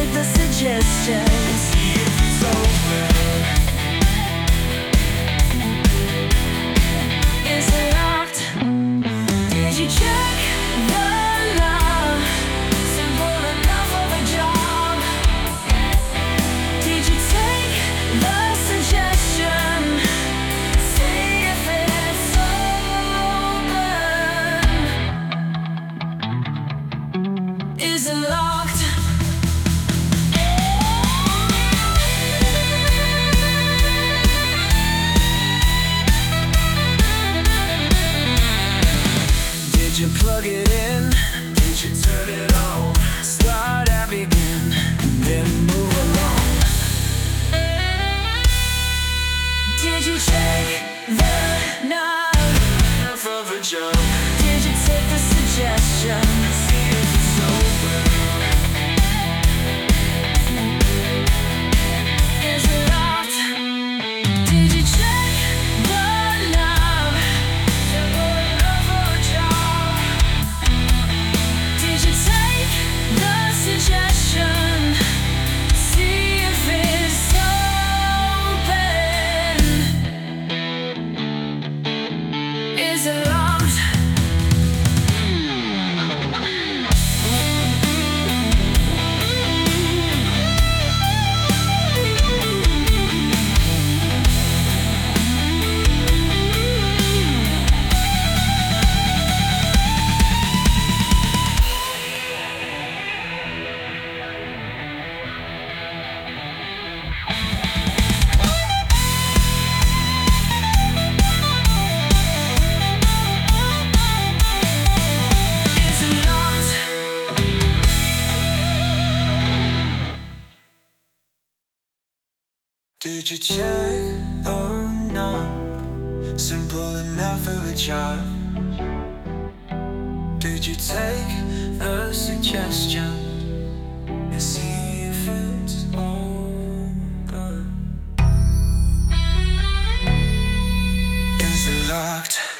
take the suggestions? See if it's open. Is it locked? Did you check the love? Simple enough of a job. Did you take the suggestion? See if it's open. Is it locked? Did you plug it in? Did you turn it on? Start at begin, and then move along. Did you check the knob? Enough of a job. Did you take the suggestion? See if it's open. Is it locked? Did you check the knob? Simple enough of a job. Did you take the suggestion? See if it's open. Is it locked? Is it locked? Did you check? Oh no, simple enough of a job. Did you take the suggestion and see if it's open? Is it locked?